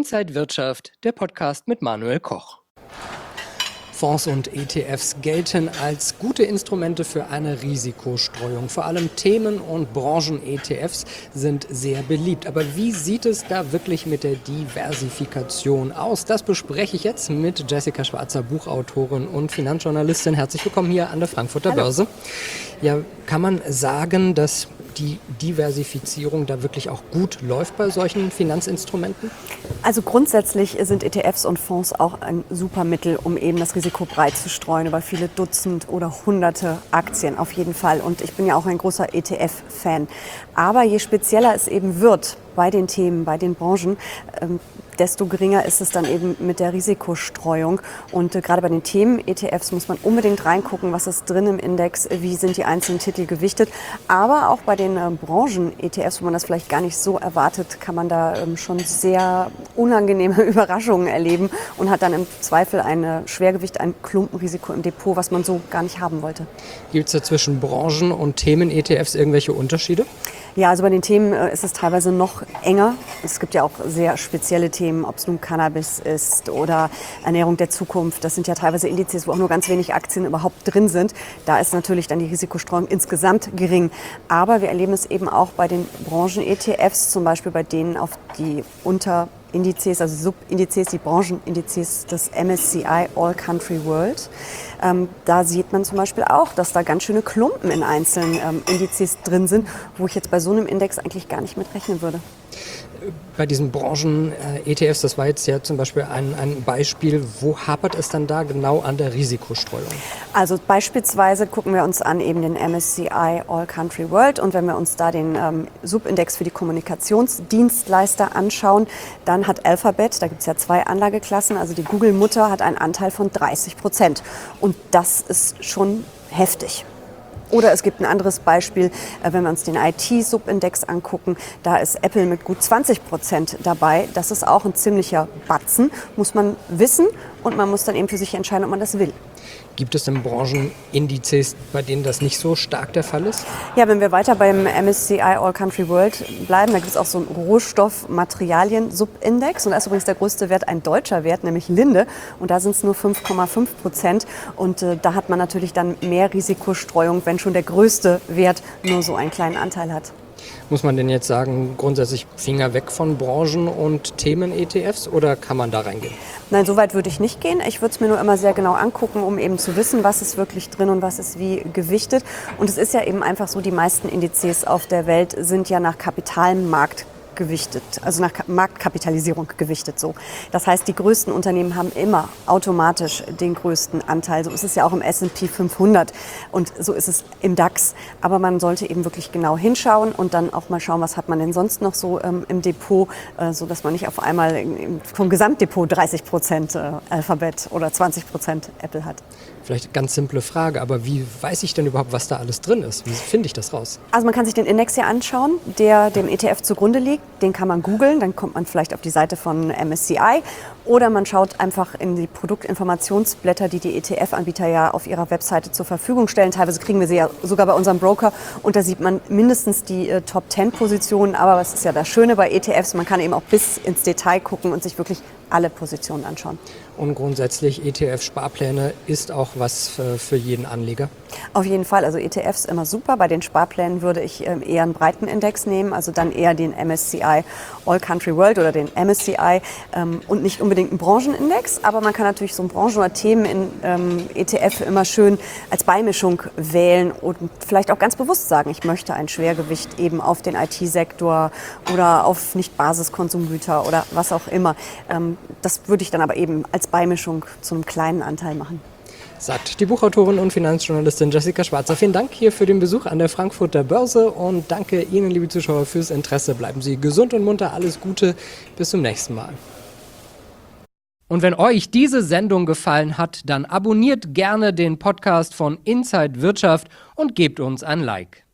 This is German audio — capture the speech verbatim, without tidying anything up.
Inside Wirtschaft, der Podcast mit Manuel Koch. Fonds und E T Fs gelten als gute Instrumente für eine Risikostreuung. Vor allem Themen- und Branchen-E T Fs sind sehr beliebt. Aber wie sieht es da wirklich mit der Diversifikation aus? Das bespreche ich jetzt mit Jessica Schwarzer, Buchautorin und Finanzjournalistin. Herzlich willkommen hier an der Frankfurter Hallo. Börse. Ja, kann man sagen, dass die Diversifizierung da wirklich auch gut läuft bei solchen Finanzinstrumenten? Also grundsätzlich sind E T Fs und Fonds auch ein super Mittel, um eben das Risiko breit zu streuen über viele Dutzend oder hunderte Aktien auf jeden Fall. Und ich bin ja auch ein großer E T F-Fan. Aber je spezieller es eben wird bei den Themen, bei den Branchen, ähm, desto geringer ist es dann eben mit der Risikostreuung. Und äh, gerade bei den Themen-E T Fs muss man unbedingt reingucken, was ist drin im Index, wie sind die einzelnen Titel gewichtet. Aber auch bei den äh, Branchen-E T Fs, wo man das vielleicht gar nicht so erwartet, kann man da ähm, schon sehr unangenehme Überraschungen erleben und hat dann im Zweifel ein äh, Schwergewicht, ein Klumpenrisiko im Depot, was man so gar nicht haben wollte. Gibt es da zwischen Branchen- und Themen-E T Fs irgendwelche Unterschiede? Ja, also bei den Themen äh, ist es teilweise noch enger. Es gibt ja auch sehr spezielle Themen, ob es nun Cannabis ist oder Ernährung der Zukunft. Das sind ja teilweise Indizes, wo auch nur ganz wenig Aktien überhaupt drin sind. Da ist natürlich dann die Risikostreuung insgesamt gering. Aber wir erleben es eben auch bei den Branchen-E T Fs, zum Beispiel bei denen auf die unter Indizes, also Subindizes, die Branchenindizes des M S C I All Country World. Ähm, da sieht man zum Beispiel auch, dass da ganz schöne Klumpen in einzelnen ähm, Indizes drin sind, wo ich jetzt bei so einem Index eigentlich gar nicht mit rechnen würde. Bei diesen Branchen-E T Fs, das war jetzt ja zum Beispiel ein, ein Beispiel, wo hapert es dann da genau an der Risikostreuung? Also beispielsweise gucken wir uns an eben den M S C I All Country World und wenn wir uns da den ähm, Subindex für die Kommunikationsdienstleister anschauen, dann hat Alphabet, da gibt es ja zwei Anlageklassen, also die Google-Mutter hat einen Anteil von dreißig Prozent und das ist schon heftig. Oder es gibt ein anderes Beispiel, wenn wir uns den I T-Subindex angucken, da ist Apple mit gut zwanzig Prozent dabei. Das ist auch ein ziemlicher Batzen, muss man wissen und man muss dann eben für sich entscheiden, ob man das will. Gibt es denn Branchenindizes, bei denen das nicht so stark der Fall ist? Ja, wenn wir weiter beim M S C I All Country World bleiben, da gibt es auch so einen Rohstoff-Materialien-Subindex. Und da ist übrigens der größte Wert ein deutscher Wert, nämlich Linde. Und da sind es nur fünf Komma fünf Prozent. Und äh, da hat man natürlich dann mehr Risikostreuung, wenn schon der größte Wert nur so einen kleinen Anteil hat. Muss man denn jetzt sagen, grundsätzlich Finger weg von Branchen- und Themen-E T Fs oder kann man da reingehen? Nein, so weit würde ich nicht gehen. Ich würde es mir nur immer sehr genau angucken, um eben zu wissen, was ist wirklich drin und was ist wie gewichtet. Und es ist ja eben einfach so, die meisten Indizes auf der Welt sind ja nach Kapitalmarkt gewichtet, also nach Marktkapitalisierung gewichtet so. Das heißt, die größten Unternehmen haben immer automatisch den größten Anteil. So ist es ja auch im S und P fünfhundert und so ist es im DAX. Aber man sollte eben wirklich genau hinschauen und dann auch mal schauen, was hat man denn sonst noch so ähm, im Depot, äh, so dass man nicht auf einmal im, vom Gesamtdepot dreißig Prozent äh, Alphabet oder zwanzig Prozent Apple hat. Vielleicht eine ganz simple Frage, aber wie weiß ich denn überhaupt, was da alles drin ist? Wie finde ich das raus? Also man kann sich den Index hier anschauen, der dem E T F zugrunde liegt. Den kann man googeln, dann kommt man vielleicht auf die Seite von M S C I. Oder man schaut einfach in die Produktinformationsblätter, die die E T F-Anbieter ja auf ihrer Webseite zur Verfügung stellen. Teilweise kriegen wir sie ja sogar bei unserem Broker. Und da sieht man mindestens die äh, Top zehn Positionen. Aber was ist ja das Schöne bei E T Fs, man kann eben auch bis ins Detail gucken und sich wirklich alle Positionen anschauen. Und grundsätzlich E T F-Sparpläne ist auch was für, für jeden Anleger? Auf jeden Fall, also E T Fs immer super. Bei den Sparplänen würde ich ähm, eher einen breiten Index nehmen, also dann eher den M S C I All Country World oder den M S C I ähm, und nicht unbedingt einen Branchenindex. Aber man kann natürlich so einen Branchen- oder Themen in ähm, E T F immer schön als Beimischung wählen und vielleicht auch ganz bewusst sagen, ich möchte ein Schwergewicht eben auf den I T-Sektor oder auf Nicht-Basiskonsumgüter oder was auch immer. Ähm, das würde ich dann aber eben als Beimischung zu einem kleinen Anteil machen. Sagt die Buchautorin und Finanzjournalistin Jessica Schwarzer. Vielen Dank hier für den Besuch an der Frankfurter Börse und danke Ihnen, liebe Zuschauer, fürs Interesse. Bleiben Sie gesund und munter, alles Gute, bis zum nächsten Mal. Und wenn euch diese Sendung gefallen hat, dann abonniert gerne den Podcast von Inside Wirtschaft und gebt uns ein Like.